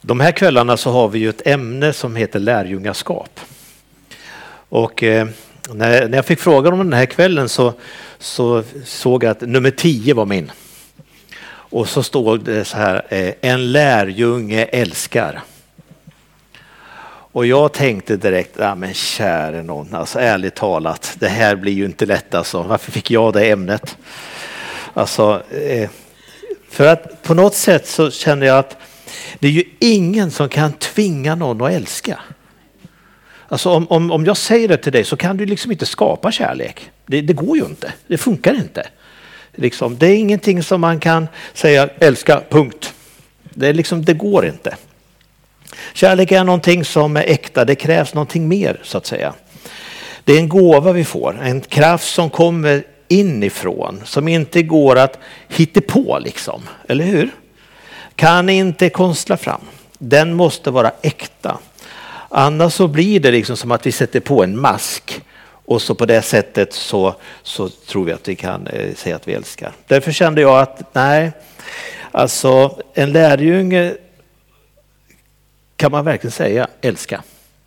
De här kvällarna så har vi ju ett ämne som heter lärjungaskap. Och när jag fick frågan om den här kvällen så såg jag att nummer 10 var min. Och så stod det så här, en lärjunge älskar. Och jag tänkte direkt, men käre någon, alltså ärligt talat, det här blir ju inte lätt alltså. Varför fick jag det ämnet? Alltså, för att på något sätt så känner jag att det är ju ingen som kan tvinga någon att älska. Alltså om jag säger det till dig så kan du liksom inte skapa kärlek. Det går ju inte, det funkar inte. Liksom, det är ingenting som man kan säga älska, punkt. Det går inte. Kärlek är någonting som är äkta, det krävs någonting mer så att säga. Det är en gåva vi får, en kraft som kommer inifrån, som inte går att hitta på liksom, eller hur? Kan inte konstla fram. Den måste vara äkta. Annars så blir det liksom som att vi sätter på en mask och så på det sättet så tror vi att vi kan säga att vi älskar. Därför kände jag att nej, alltså en lärjunge kan man verkligen säga älska.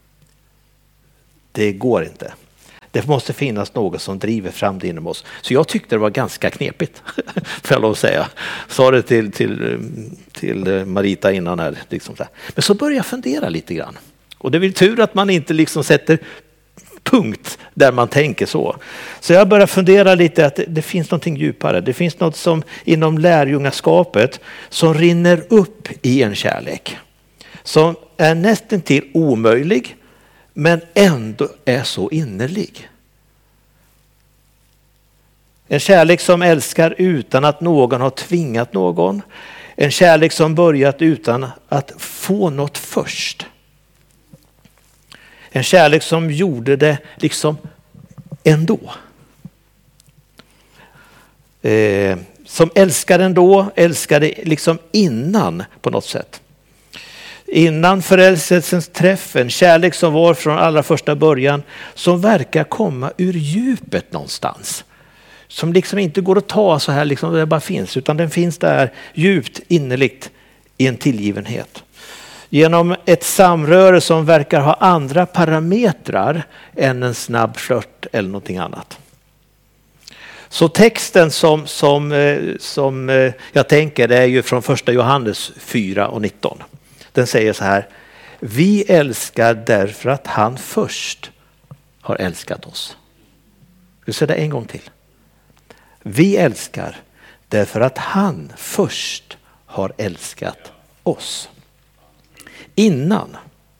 Det går inte. Det måste finnas något som driver fram det inom oss. Så jag tyckte det var ganska knepigt, får jag lov att säga. Sa det till Marita innan här. Liksom så här. Men så började jag fundera lite grann. Och det är väl tur att man inte liksom sätter punkt där man tänker så. Så jag började fundera lite att det finns någonting djupare. Det finns något som inom lärjungaskapet som rinner upp i en kärlek. Som är nästan till omöjlig men ändå är så innerlig. En kärlek som älskar utan att någon har tvingat någon. En kärlek som börjat utan att få något först. En kärlek som gjorde det liksom ändå. Som älskade ändå, älskade liksom innan på något sätt. Innan förälskelsens träff, en kärlek som var från allra första början, som verkar komma ur djupet någonstans. Som liksom inte går att ta så här liksom det bara finns, utan den finns där djupt innerligt i en tillgivenhet. Genom ett samröre som verkar ha andra parametrar än en snabb flört eller någonting annat. Så texten som jag tänker det är ju från första Johannes 4:19. Den säger så här: vi älskar därför att han först har älskat oss. Vi säger det en gång till. Vi älskar därför att han först har älskat oss. Innan.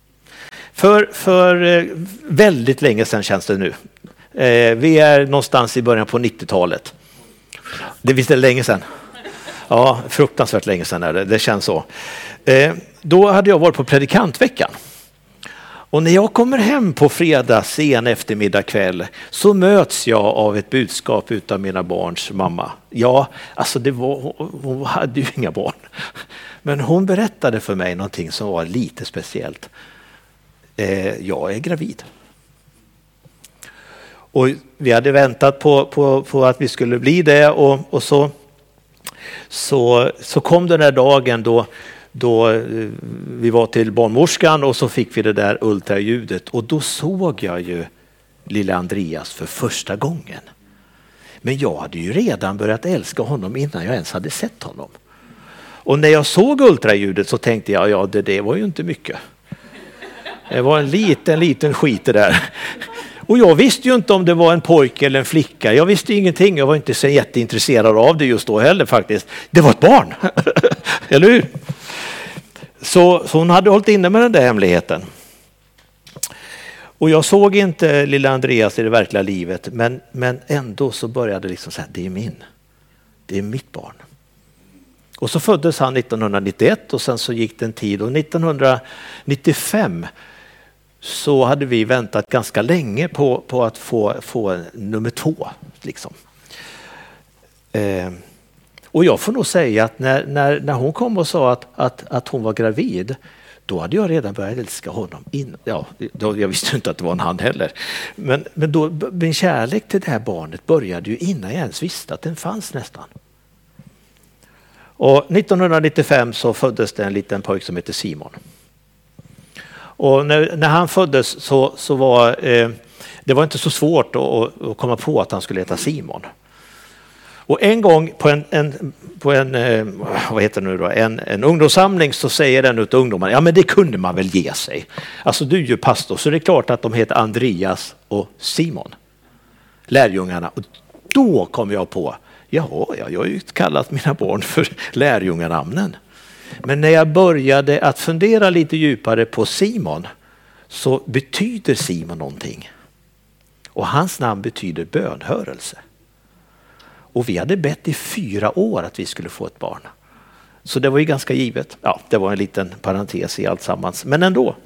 För väldigt länge sedan känns det nu. Vi är någonstans i början på 90-talet. Det visst är länge sedan. Ja, fruktansvärt länge sedan är det. Det känns så. Då hade jag varit på predikantveckan. Och när jag kommer hem på fredag sen eftermiddag kväll så möts jag av ett budskap utav mina barns mamma. Ja, alltså hon hade ju inga barn. Men hon berättade för mig någonting som var lite speciellt. Jag är gravid. Och vi hade väntat på att vi skulle bli det och så kom den där dagen då vi var till barnmorskan och så fick vi det där ultraljudet och då såg jag ju lilla Andreas för första gången. Men jag hade ju redan börjat älska honom innan jag ens hade sett honom. Och när jag såg ultraljudet så tänkte jag, ja det var ju inte mycket. Det var en liten skit det där. Och jag visste ju inte om det var en pojke eller en flicka. Jag visste ingenting. Jag var inte så jätteintresserad av det just då heller faktiskt. Det var ett barn. Eller hur? Så hon hade hållit inne med den där hemligheten. Och jag såg inte lilla Andreas i det verkliga livet. Men ändå så började det liksom säga, det är mitt barn. Och så föddes han 1991 och sen så gick det en tid. Och 1995 så hade vi väntat ganska länge på att få nummer 2. Liksom. Och jag får nog säga att när hon kom och sa att hon var gravid, då hade jag redan börjat älska honom. Jag visste inte att det var en han heller. Men då, min kärlek till det här barnet började ju innan jag ens visste att den fanns nästan. Och 1995 så föddes det en liten pojk som heter Simon. Och när han föddes så var det var inte så svårt att komma på att han skulle heta Simon. Och en gång på en ungdomssamling så säger en av ungdomarna, ja men det kunde man väl ge sig. Alltså du är ju pastor så det är klart att de heter Andreas och Simon, lärjungarna. Och då kom jag på, jaha, jag har ju kallat mina barn för lärjunganamnen. Men när jag började att fundera lite djupare på Simon så betyder Simon någonting. Och hans namn betyder bönhörelse. Och vi hade bett i 4 år att vi skulle få ett barn. Så det var ju ganska givet. Ja, det var en liten parentes i allt sammans. Men ändå.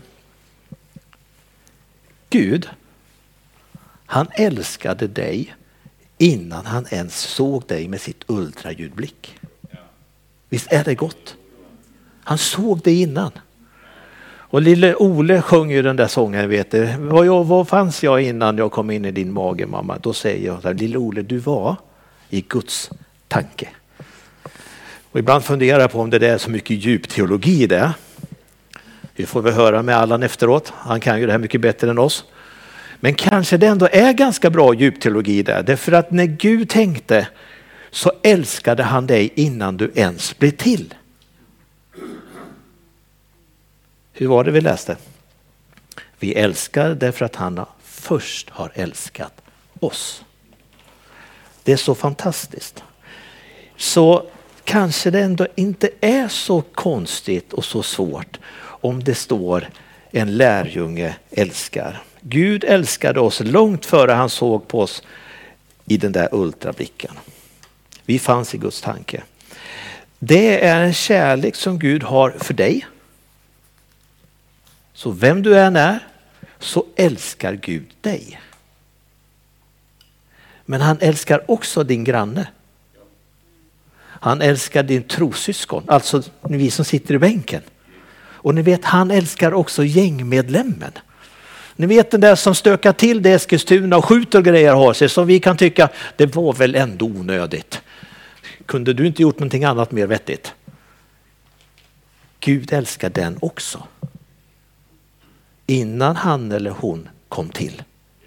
Gud, han älskade dig innan han ens såg dig med sitt ultraljudblick. Visst är det gott? Han såg dig innan. Och lille Ole sjöng ju den där sången, vet du. Vad fanns jag innan jag kom in i din mage, mamma? Då säger jag så här, lille Ole, du var i Guds tanke. Och ibland funderar jag på om det är så mycket djup teologi i det. Vi får väl höra med Allan efteråt. Han kan ju det här mycket bättre än oss. Men kanske det ändå är ganska bra djup teologi där. Därför att när Gud tänkte så älskade han dig innan du ens blev till. Hur var det vi läste? Vi älskar därför att han först har älskat oss. Det är så fantastiskt. Så kanske det ändå inte är så konstigt och så svårt om det står en lärjunge älskar. Gud älskade oss långt före han såg på oss i den där ultrablicken. Vi fanns i Guds tanke. Det är en kärlek som Gud har för dig. Så vem du än är så älskar Gud dig. Men han älskar också din granne. Han älskar din trossyskon, alltså vi som sitter i bänken. Och ni vet, han älskar också gängmedlemmen. Ni vet den där som stökar till det Eskilstuna och skjuter grejer har sig, som vi kan tycka, det var väl ändå onödigt. Kunde du inte gjort någonting annat mer vettigt? Gud älskar den också. Innan han eller hon kom till.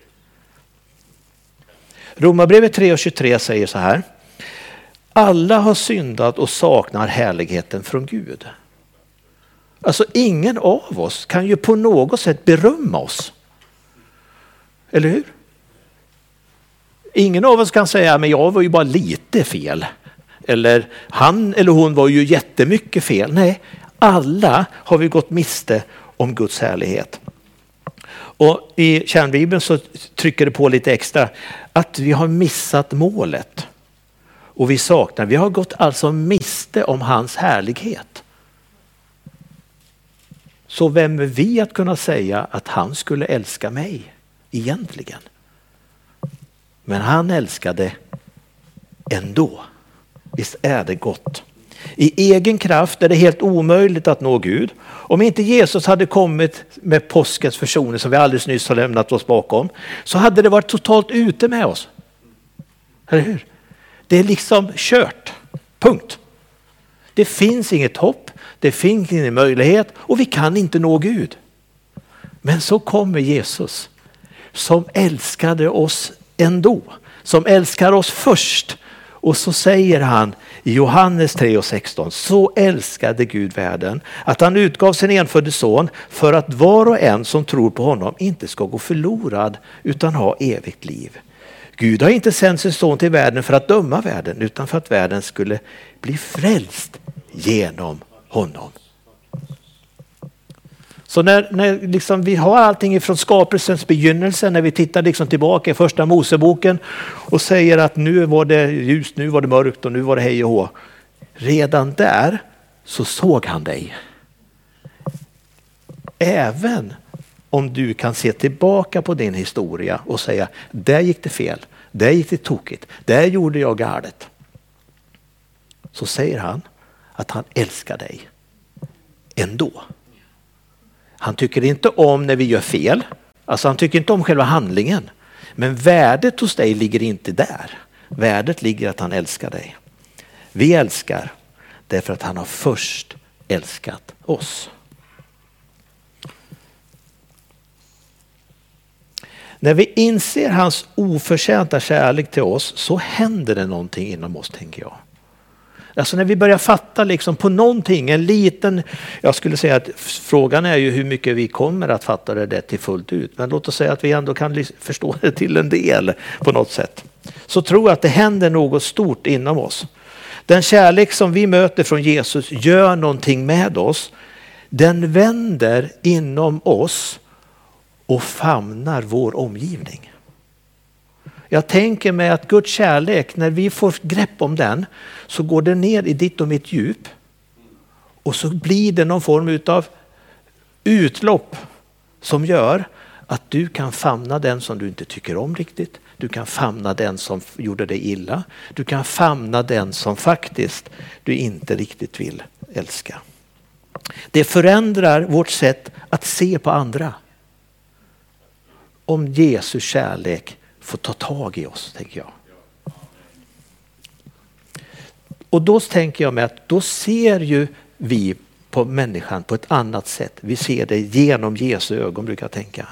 Romarbrevet 3:23 säger så här. Alla har syndat och saknar härligheten från Gud. Alltså ingen av oss kan ju på något sätt berömma oss. Eller hur? Ingen av oss kan säga, men jag var ju bara lite fel. Eller han eller hon var ju jättemycket fel. Nej, alla har vi gått miste om Guds härlighet. Och i kärnbibeln så trycker det på lite extra att vi har missat målet. Och vi har gått alltså miste om hans härlighet. Så vem är vi att kunna säga att han skulle älska mig egentligen? Men han älskade ändå. Visst är det gott. I egen kraft är det helt omöjligt att nå Gud. Om inte Jesus hade kommit med påskens försoning som vi alldeles nyss har lämnat oss bakom, så hade det varit totalt ute med oss. Eller hur? Det är liksom kört. Punkt. Det finns inget hopp, det finns ingen möjlighet och vi kan inte nå Gud. Men så kommer Jesus som älskade oss ändå, som älskar oss först. Och så säger han i Johannes 3:16, så älskade Gud världen att han utgav sin enfödde son för att var och en som tror på honom inte ska gå förlorad utan ha evigt liv. Gud har inte sänt sin son till världen för att döma världen utan för att världen skulle bli frälst genom honom. Så när liksom vi har allting ifrån skapelsens begynnelse, när vi tittar liksom tillbaka i första Moseboken och säger att nu var det ljust, nu var det mörkt och nu var det hej och hå. Redan där så såg han dig. Även om du kan se tillbaka på din historia och säga, där gick det fel, där gick det tokigt, där gjorde jag galet. Så säger han att han älskar dig ändå. Han tycker inte om när vi gör fel. Alltså han tycker inte om själva handlingen. Men värdet hos dig ligger inte där. Värdet ligger att han älskar dig. Vi älskar Därför att han har först älskat oss. När vi inser hans oförtjänta kärlek till oss så händer det någonting inom oss, tänker jag. Alltså när vi börjar fatta liksom på någonting, en liten, jag skulle säga att frågan är ju hur mycket vi kommer att fatta det till fullt ut. Men låt oss säga att vi ändå kan förstå det till en del på något sätt. Så tror jag att det händer något stort inom oss. Den kärlek som vi möter från Jesus gör någonting med oss. Den vänder inom oss och famnar vår omgivning. Jag tänker mig att Guds kärlek, när vi får grepp om den, så går den ner i ditt och mitt djup. Och så blir det någon form av utlopp som gör att du kan famna den som du inte tycker om riktigt. Du kan famna den som gjorde dig illa. Du kan famna den som faktiskt du inte riktigt vill älska. Det förändrar vårt sätt att se på andra. Om Jesu kärlek får ta tag i oss, tänker jag. Och då tänker jag mig att då ser ju vi på människan på ett annat sätt. Vi ser det genom Jesu ögon, brukar jag tänka.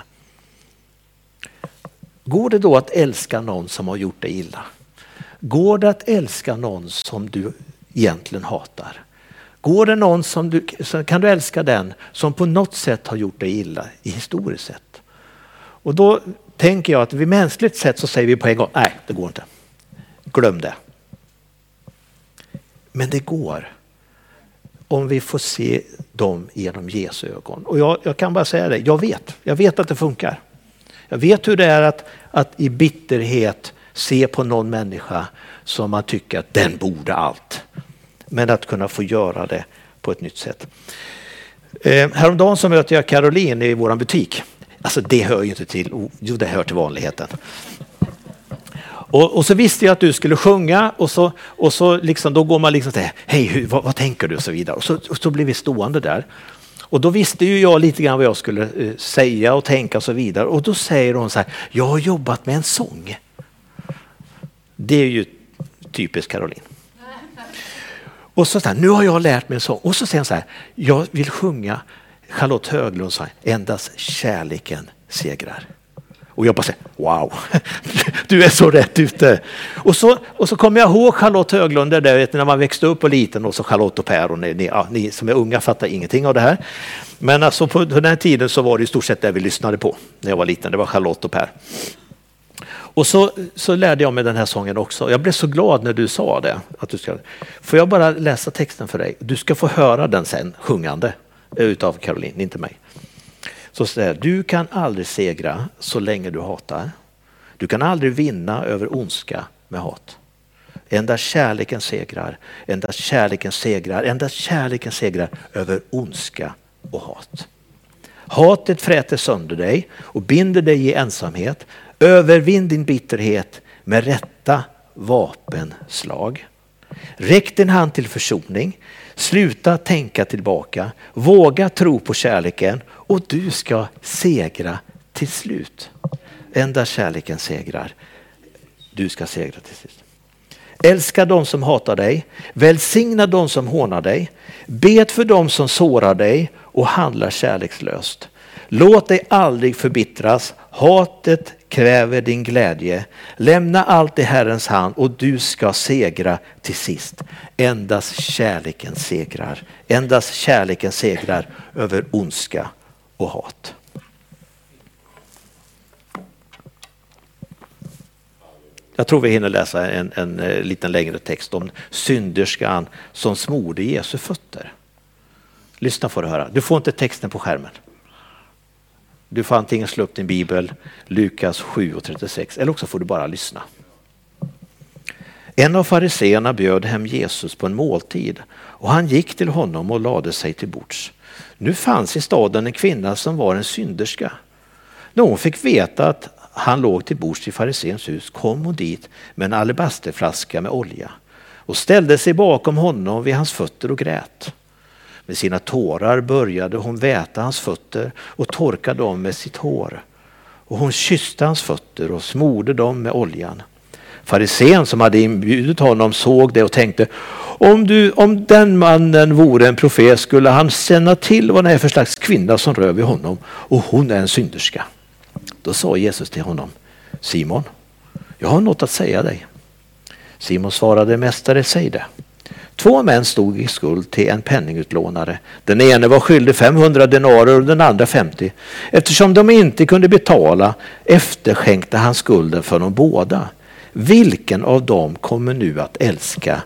Går det då att älska någon som har gjort dig illa? Går det att älska någon som du egentligen hatar? Går det någon kan du älska den som på något sätt har gjort dig illa i historiskt sett? Och då tänker jag att vid mänskligt sätt så säger vi på en gång, nej, det går inte. Glöm det. Men det går om vi får se dem genom Jesu ögon. Och jag kan bara säga det, jag vet att det funkar. Jag vet hur det är att i bitterhet se på någon människa som man tycker att den borde allt. Men att kunna få göra det på ett nytt sätt. Häromdagen så mötte jag Caroline i våran butik. Alltså det hör ju inte till, det hör till vanligheten. Och så visste jag att du skulle sjunga och så liksom, då går man liksom till, hej, vad tänker du och så vidare. Och så blev vi stående där. Och då visste ju jag lite grann vad jag skulle säga och tänka och så vidare. Och då säger hon så här, jag har jobbat med en sång. Det är ju typiskt Caroline. Och så här, nu har jag lärt mig en sång. Och så säger hon så här, jag vill sjunga Charlotte Höglund sa, endast kärleken segrar. Och jag bara säger, wow, du är så rätt ute. Och så kommer jag ihåg Charlotte Höglund, där vet, när man växte upp på liten, och så Charlotte och Per, och ni som är unga fattar ingenting av det här. Men alltså på den här tiden så var det i stort sett det vi lyssnade på när jag var liten, det var Charlotte och Per. Och så lärde jag mig den här sången också. Jag blev så glad när du sa det. Att du ska, får jag bara läsa texten för dig? Du ska få höra den sen, sjungande, utav Caroline, inte mig. Så säger du kan aldrig segra så länge du hatar. Du kan aldrig vinna över ondska med hat. Endast kärleken segrar, endast kärleken segrar, endast kärleken segrar över ondska och hat. Hatet fräter sönder dig och binder dig i ensamhet. Övervinn din bitterhet med rätta vapenslag. Räck din hand till försoning. Sluta tänka tillbaka. Våga tro på kärleken och du ska segra till slut. Endast kärleken segrar. Du ska segra till slut. Älska de som hatar dig. Välsigna de som hånar dig. Bet för de som sårar dig och handlar kärlekslöst. Låt dig aldrig förbittras. Hatet kräver din glädje. Lämna allt i Herrens hand och du ska segra till sist. Endast kärleken segrar. Endast kärleken segrar över ondska och hat. Jag tror vi hinner läsa en liten längre text om synderskan som smorde Jesu fötter. Lyssna får du höra. Du får inte texten på skärmen. Du får antingen slå upp din bibel, Lukas 7:36, eller också får du bara lyssna. En av fariseerna bjöd hem Jesus på en måltid och han gick till honom och lade sig till bords. Nu fanns i staden en kvinna som var en synderska. När hon fick veta att han låg till bords i fariséns hus kom hon dit med en alabasterflaska med olja och ställde sig bakom honom vid hans fötter och grät. Med sina tårar började hon väta hans fötter och torka dem med sitt hår. Och hon kysste hans fötter och smorde dem med oljan. Farisén som hade inbjudit honom såg det och tänkte, om den mannen vore en profet skulle han känna till vad det är för slags kvinna som rör vid honom, och hon är en synderska. Då sa Jesus till honom, Simon, jag har något att säga dig. Simon svarade, mästare, säg det. 2 män stod i skuld till en penningutlånare. Den ene var skyldig 500 denarer och den andra 50. Eftersom de inte kunde betala efterskänkte han skulden för de båda. Vilken av dem kommer nu att älska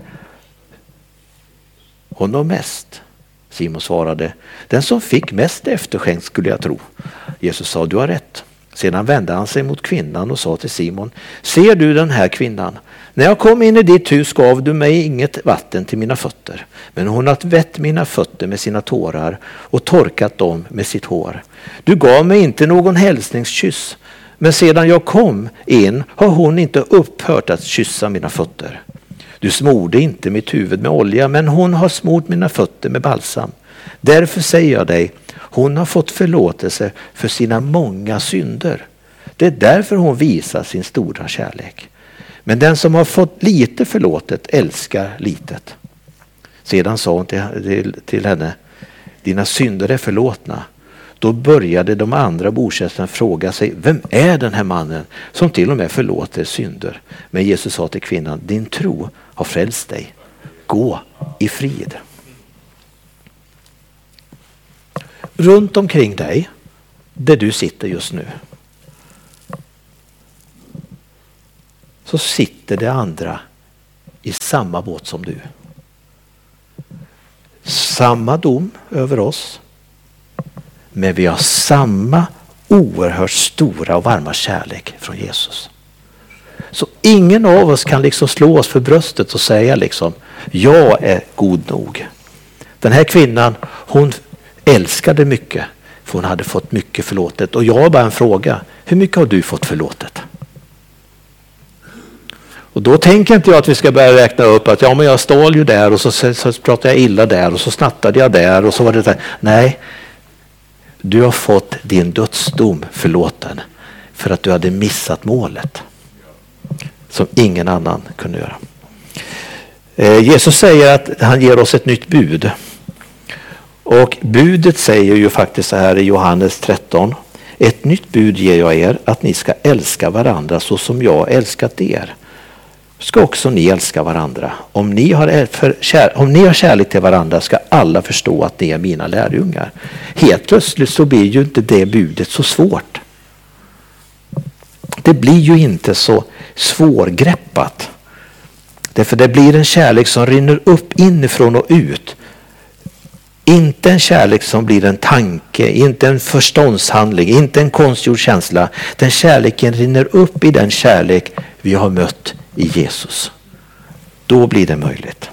honom mest? Simon svarade, den som fick mest efterskänkt skulle jag tro. Jesus sa, du har rätt. Sedan vände han sig mot kvinnan och sa till Simon, ser du den här kvinnan? När jag kom in i ditt hus gav du mig inget vatten till mina fötter, men hon har vätt mina fötter med sina tårar och torkat dem med sitt hår. Du gav mig inte någon hälsningskyss, men sedan jag kom in har hon inte upphört att kyssa mina fötter. Du smorde inte mitt huvud med olja, men hon har smort mina fötter med balsam. Därför säger jag dig, hon har fått förlåtelse för sina många synder. Det är därför hon visar sin stora kärlek. Men den som har fått lite förlåtet älskar litet. Sedan sa hon till henne, dina synder är förlåtna. Då började de andra bosättarna fråga sig, vem är den här mannen som till och med förlåter synder? Men Jesus sa till kvinnan, din tro har frälst dig. Gå i frid. Runt omkring dig, där du sitter just nu, så sitter det andra i samma båt som du. Samma dom över oss, men vi har samma oerhört stora och varma kärlek från Jesus. Så ingen av oss kan liksom slå oss för bröstet och säga liksom, jag är god nog. Den här kvinnan, hon älskade mycket för hon hade fått mycket förlåtet. Och jag har bara en fråga, hur mycket har du fått förlåtet? Och då tänker inte jag att vi ska börja räkna upp att ja, men jag stal ju där och så pratade jag illa där och så snattade jag där och så var det där. Nej, du har fått din dödsdom förlåten för att du hade missat målet som ingen annan kunde göra. Jesus säger att han ger oss ett nytt bud. Och budet säger ju faktiskt så här i Johannes 13. Ett nytt bud ger jag er, att ni ska älska varandra så som jag älskat er. Ska också ni älska varandra. Om ni har kärlek till varandra ska alla förstå att ni är mina lärjungar. Helt plötsligt så blir ju inte det budet så svårt. Det blir ju inte så svårgreppat. Därför det blir en kärlek som rinner upp inifrån och ut. Inte en kärlek som blir en tanke, inte en förståndshandling, inte en konstgjord känsla. Den kärleken rinner upp i den kärlek vi har mött i Jesus. Då blir det möjligt.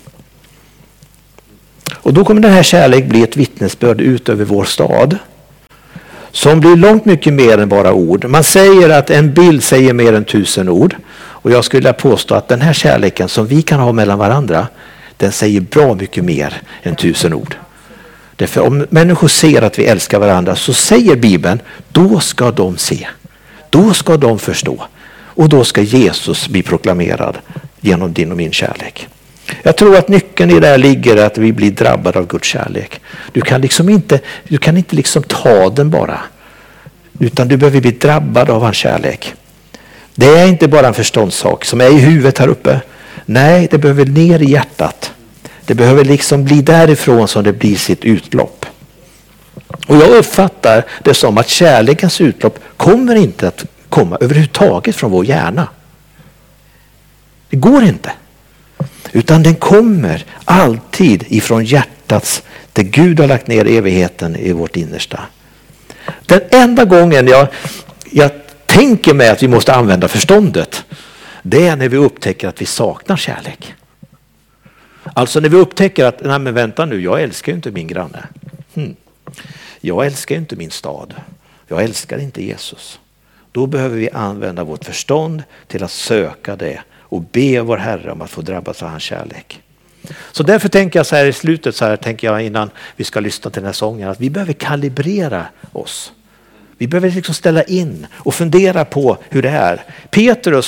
Och då kommer den här kärleken bli ett vittnesbörd ut över vår stad. Som blir långt mycket mer än bara ord. Man säger att en bild säger mer än 1000 ord. Och jag skulle påstå att den här kärleken som vi kan ha mellan varandra, den säger bra mycket mer än 1000 ord. Därför om människor ser att vi älskar varandra så säger Bibeln, då ska de se. Då ska de förstå. Och då ska Jesus bli proklamerad genom din och min kärlek. Jag tror att nyckeln i det här ligger att vi blir drabbade av Guds kärlek. Du kan inte liksom ta den bara. Utan du behöver bli drabbad av hans kärlek. Det är inte bara en förståndssak som är i huvudet här uppe. Nej, det behöver ner i hjärtat. Det behöver liksom bli därifrån som det blir sitt utlopp. Och jag uppfattar det som att kärlekens utlopp kommer inte att komma överhuvudtaget från vår hjärna. Det går inte. Utan den kommer alltid ifrån hjärtats, där Gud har lagt ner evigheten i vårt innersta. Den enda gången jag tänker mig att vi måste använda förståndet, det är när vi upptäcker att vi saknar kärlek. Alltså när vi upptäcker att, nej men vänta nu, jag älskar ju inte min granne. Jag älskar ju inte min stad. Jag älskar inte Jesus. Då behöver vi använda vårt förstånd till att söka det och be vår Herre om att få drabbas av hans kärlek. Så därför tänker jag så här i slutet, så här tänker jag innan vi ska lyssna till den här sången, att vi behöver kalibrera oss. Vi behöver liksom ställa in och fundera på hur det är. Petrus,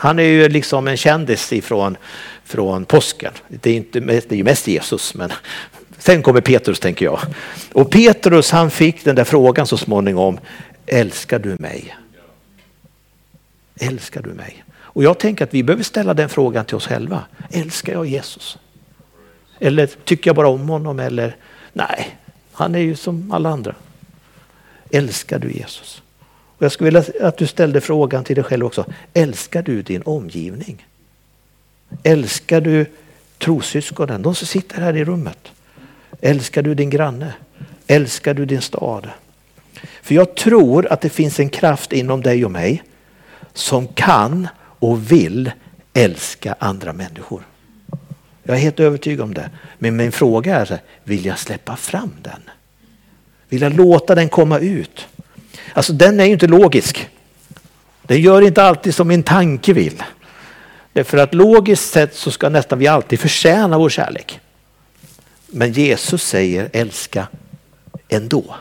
Han är ju liksom en kändis från påsken. Det är ju mest Jesus, men sen kommer Petrus, tänker jag. Och Petrus, han fick den där frågan så småningom: älskar du mig? Älskar du mig? Och jag tänker att vi behöver ställa den frågan till oss själva. Älskar jag Jesus? Eller tycker jag bara om honom? Eller nej, han är ju som alla andra. Älskar du Jesus? Och jag skulle vilja att du ställde frågan till dig själv också. Älskar du din omgivning? Älskar du trossyskonen, de som sitter här i rummet? Älskar du din granne? Älskar du din stad? För jag tror att det finns en kraft inom dig och mig som kan och vill älska andra människor. Jag är helt övertygad om det. Men min fråga är: vill jag släppa fram den? Vill jag låta den komma ut? Alltså den är ju inte logisk. Den gör inte alltid som min tanke vill. Därför att logiskt sett så ska nästan vi alltid förtjäna vår kärlek. Men Jesus säger älska ändå.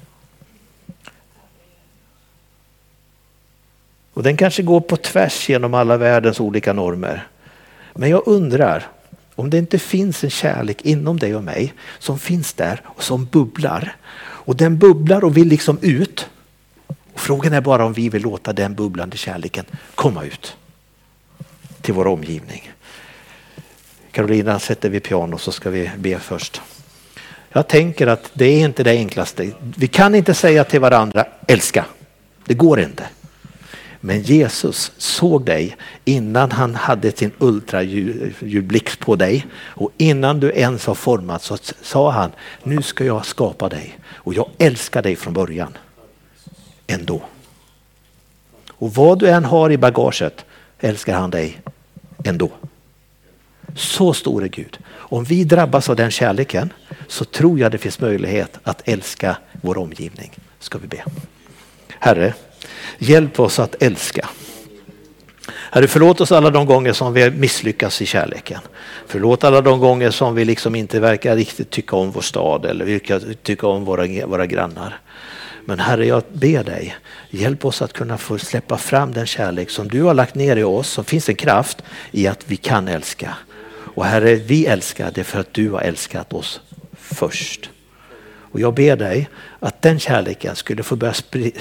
Och den kanske går på tvärs genom alla världens olika normer. Men jag undrar om det inte finns en kärlek inom dig och mig som finns där och som bubblar. Och den bubblar och vill liksom ut. Och frågan är bara om vi vill låta den bubblande kärleken komma ut till vår omgivning. Carolina, sätter vi piano så ska vi be först. Jag tänker att det är inte det enklaste. Vi kan inte säga till varandra älska. Det går inte. Men Jesus såg dig innan han hade sin ultraljudblixt på dig. Och innan du ens har format så sa han: nu ska jag skapa dig. Och jag älskar dig från början. Ändå. Och vad du än har i bagaget älskar han dig ändå. Så stor är Gud. Om vi drabbas av den kärleken så tror jag det finns möjlighet att älska vår omgivning. Ska vi be. Herre, hjälp oss att älska. Herre, förlåt oss alla de gånger som vi misslyckas i kärleken. Förlåt alla de gånger som vi liksom inte verkar riktigt tycka om vår stad eller tycka om våra grannar. Men Herre, jag ber dig, hjälp oss att kunna få släppa fram den kärlek som du har lagt ner i oss, som finns en kraft i att vi kan älska. Och Herre, vi älskar det för att du har älskat oss först. Och jag ber dig att den kärleken skulle få börja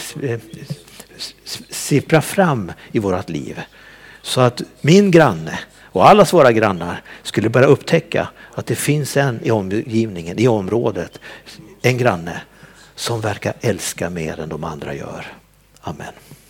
sippra fram i vårt liv. Så att min granne och allas våra grannar skulle börja upptäcka att det finns en i omgivningen, i området, en granne som verkar älska mer än de andra gör. Amen.